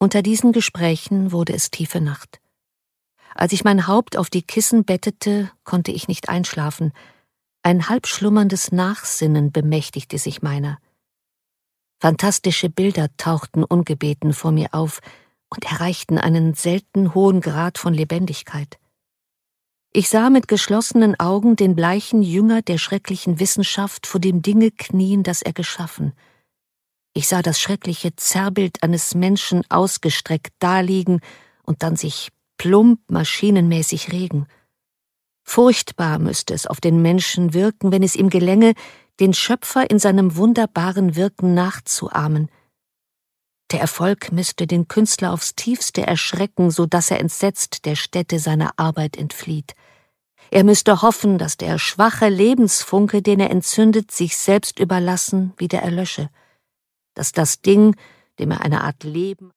Unter diesen Gesprächen wurde es tiefe Nacht. Als ich mein Haupt auf die Kissen bettete, konnte ich nicht einschlafen. Ein halb schlummerndes Nachsinnen bemächtigte sich meiner. Fantastische Bilder tauchten ungebeten vor mir auf und erreichten einen selten hohen Grad von Lebendigkeit. Ich sah mit geschlossenen Augen den bleichen Jünger der schrecklichen Wissenschaft vor dem Dinge knien, das er geschaffen. Ich sah das schreckliche Zerrbild eines Menschen ausgestreckt daliegen und dann sich plump maschinenmäßig regen. Furchtbar müsste es auf den Menschen wirken, wenn es ihm gelänge, den Schöpfer in seinem wunderbaren Wirken nachzuahmen. Der Erfolg müsste den Künstler aufs Tiefste erschrecken, so dass er entsetzt der Stätte seiner Arbeit entflieht. Er müsste hoffen, dass der schwache Lebensfunke, den er entzündet, sich selbst überlassen wieder erlösche, dass das Ding, dem er eine Art Leben